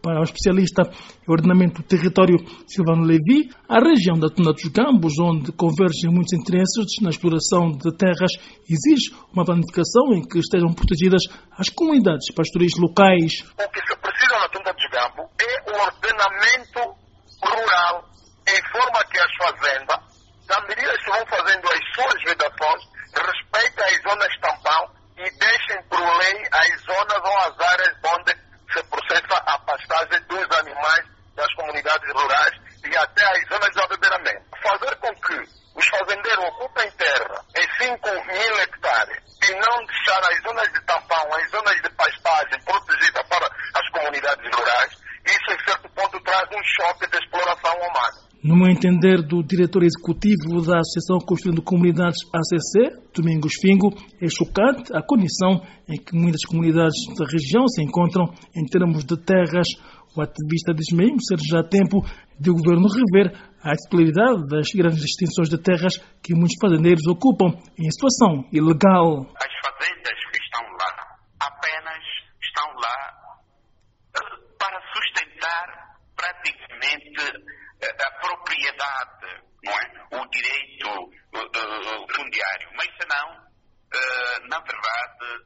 Para o especialista em ordenamento do território Silvano Levi, a região da Tuna dos Gambos, onde convergem muitos interesses na exploração de terras, exige uma planificação em que estejam protegidas as comunidades pastoris locais. O que se precisa na Tuna dos Gambos é o ordenamento rural, em forma que as fazendas, à medida que vão fazendo as suas vedações, respeitem as zonas tampão e deixem por lei as zonas ou as áreas onde se processa a pastagem dos animais das comunidades rurais e até as zonas de abeberamento. Fazer com que os fazendeiros ocupem terra em 5.000 hectares e não deixar as zonas de tampão, as zonas de pastagem protegidas para as comunidades rurais, isso em certo ponto traz um choque de exploração humana. No meu entender do diretor executivo da Associação Construindo Comunidades ACC, Domingos Fingo, é chocante a condição em que muitas comunidades da região se encontram em termos de terras. O ativista diz mesmo ser já tempo de o governo rever a titularidade das grandes extensões de terras que muitos fazendeiros ocupam em situação ilegal. As fazendas que estão lá apenas estão lá para sustentar praticamente a propriedade, não é? O direito fundiário, mas senão, na verdade,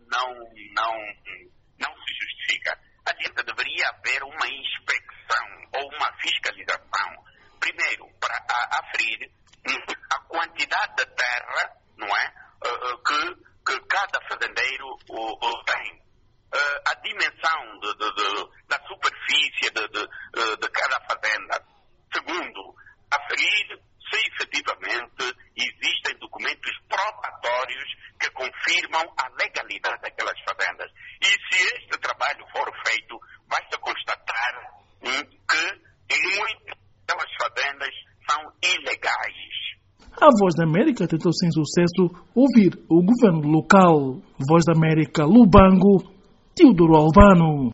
não se justifica. Adianta, deveria haver uma inspeção ou uma fiscalização, primeiro, para aferir a quantidade de terra, não é? Que cada fazendeiro tem. A dimensão da superfície de cada fazenda. Segundo, aferir se efetivamente existem documentos probatórios que confirmam a legalidade daquelas fazendas. E se este trabalho for feito, vai-se constatar que muitas delas fazendas são ilegais. A Voz da América tentou sem sucesso ouvir o governo local. Voz da América, Lubango, Teodoro Albano.